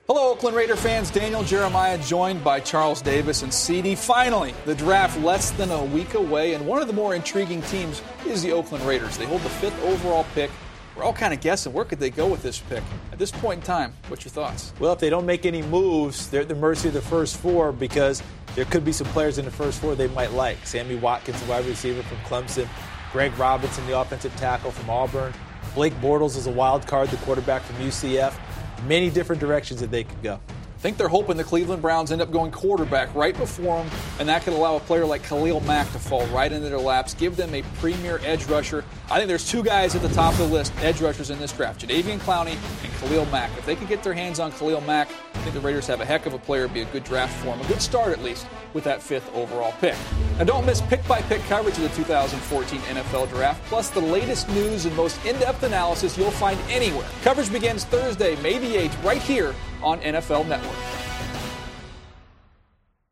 Hello, Oakland Raider fans. Daniel Jeremiah joined by Charles Davis and CD. Finally, the draft less than a week away, and one of the more intriguing teams is the Oakland Raiders. They hold the 5th overall pick. We're all kind of guessing, where could they go with this pick? At this point in time, what's your thoughts? Well, if they don't make any moves, they're at the mercy of the first 4 because there could be some players in the first 4 they might like. Sammy Watkins, the wide receiver from Clemson. Greg Robinson, the offensive tackle from Auburn. Blake Bortles is a wild card, the quarterback from UCF. Many different directions that they could go. I think they're hoping the Cleveland Browns end up going quarterback right before them, and that could allow a player like Khalil Mack to fall right into their laps, give them a premier edge rusher. I think there's 2 guys at the top of the list, edge rushers in this draft, Jadeveon Clowney and Khalil Mack. If they could get their hands on Khalil Mack, I think the Raiders have a heck of a player, be a good draft for him, a good start at least with that 5th overall pick. Now don't miss pick-by-pick coverage of the 2014 NFL Draft, plus the latest news and most in-depth analysis you'll find anywhere. Coverage begins Thursday, May the 8th, right here on NFL Network.